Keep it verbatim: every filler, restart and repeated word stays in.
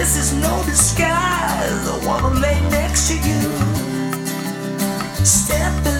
this is no disguise. I wanna lay next to you. Step